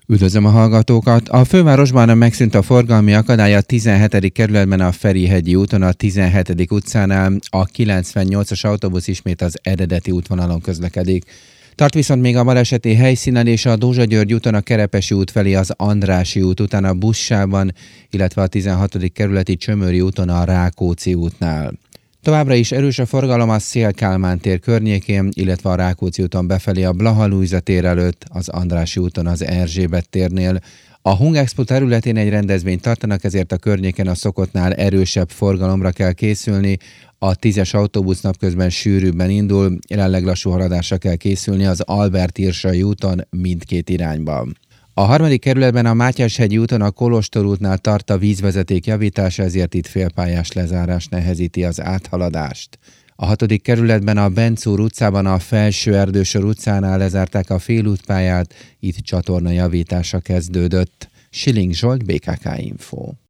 Üdvözlöm a hallgatókat! A fővárosban megszűnt a forgalmi akadály a 17. kerületben a Ferihegyi úton, a 17. utcánál. A 98-as autóbusz ismét az eredeti útvonalon közlekedik. Tart viszont még a baleseti helyszínen, és a Dózsa György úton a Kerepesi út felé az Andrássy út után a buszsávban, illetve a 16. kerületi Csömöri úton a Rákóczi útnál. Továbbra is erős a forgalom a Széll-Kálmán tér környékén, illetve a Rákóczi úton befelé a Blaha-Lujza tér előtt, az Andrássy úton az Erzsébet térnél. A Hungexpo területén egy rendezvényt tartanak, ezért a környéken a szokottnál erősebb forgalomra kell készülni. A 10-es autóbusz napközben sűrűbben indul, jelenleg lassú haladásra kell készülni az Albert-Irsai úton mindkét irányban. A 3. kerületben a Mátyás-hegyi úton a Kolostor útnál tart a vízvezeték javítása, ezért itt félpályás lezárás nehezíti az áthaladást. A 6. kerületben a Bencúr utcában a Felső Erdősor utcánál lezárták a félútpályát, itt csatorna javítása kezdődött. Schilling Zsolt, BKK Info.